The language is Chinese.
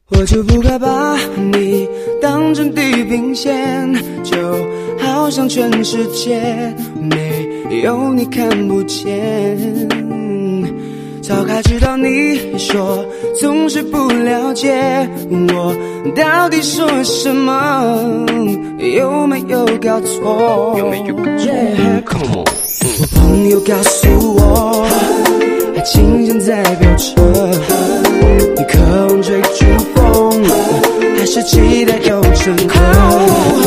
我就不该把你当成地平线，就好像全世界没有你看不见。早该知道你说总是不了解我到底说什么，有没有搞错？有没有搞错？ Come on 我朋友告诉我，爱情正在飙车，你渴望追逐风，还是期待有乘客？